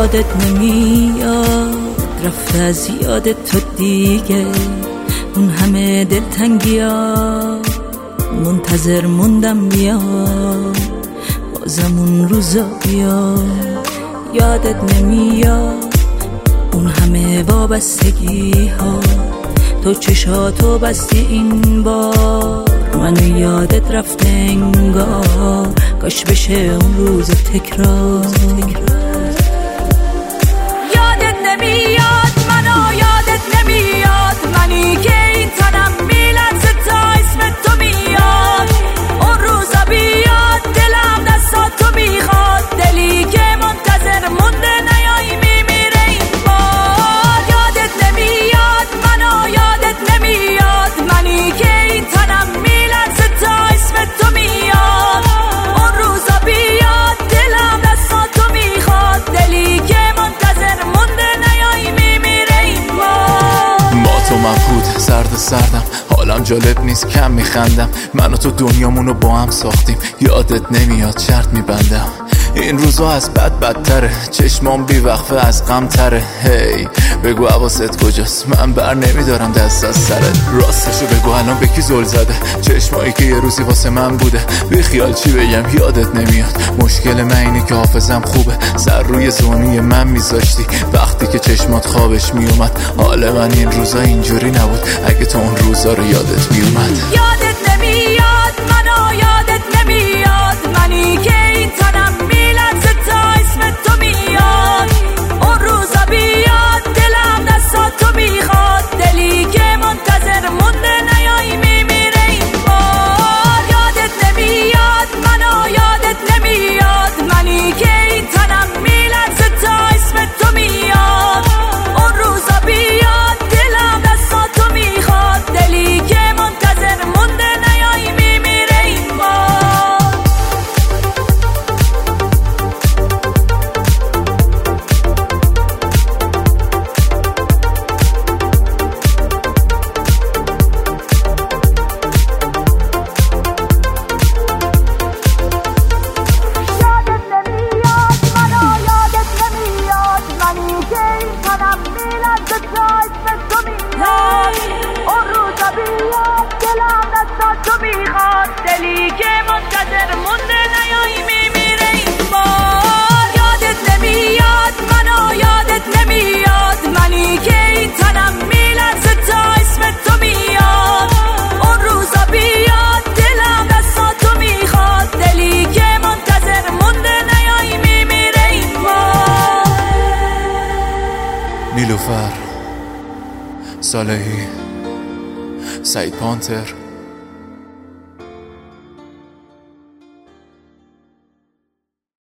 یادت نمیاد رفت از یادت تو دیگه، اون همه دلتنگیا منتظر موندم بیاد، بازم اون روزا بیاد. یادت نمیاد اون همه وابستگی ها، تو چشاتو بستی این بار، منو یادت رفته انگار، کاش بشه اون روز تکرار. یادت نمیاد منو یادت نمیاد، منی که این تنم میلرزه تا اسم تو میاد، اون روزا بیاد دلم دستاتو میخواد، دلی که منتظر مونده نیایی میمیره این بار. یادت نمیاد منو یادت نمیاد، منی که این تنم میلرزه تا اسم تو میاد، اون روزا بیاد دلم دستاتو میخواد، دلی که منتظر مونده نیایی میمیره این بار. با تو مبهوت سردم، حالم جالب نیست کم میخندم، من و تو دنیامونو با هم ساختیم، یادت نمیاد شرط میبندم. این روزا از بدتره، چشمام بیوقفه از غم تره. هی بگو حواست کجاست، من بر نمیدارم دست از سرت. راستشو بگو الان به کی زل زده، چشمایی که یه روزی واسه من بوده. بی خیال چی بگم یادت نمیاد، مشکل من اینه که حافظم خوبه، سر روی زونی من میذاشتی وقتی که چشمات خوابش میومد. حال من این روزا اینجوری نبود اگه تو اون روزا رو یادت میومد. یادت نمیاد منو یادت نمیاد، منی که این تنم میلرزه تا اسم تو میاد، اون روزا بیاد دلم دستاتو میخواد، دلی که منتظر مونده نیایی میمیره این بار. یادت نمیاد منو یادت نمیاد، منی که این تنم میلرزه تا اسم تو میاد، اون روزا بیاد دلم دستاتو میخواد، دلی که منتظر مونده نیایی میمیره این بار. دلی که منتظر مونده نیایی میمیره این بار. یادت نمیاد منو یادت نمیاد، منی که این تنم میلرزه تا اسم تو میاد، اون روزا بیاد دلم دستاتو میخواد، دلی که منتظر مونده نیایی میمیره این بار. نیلوفر صالحی، سعید پانتر.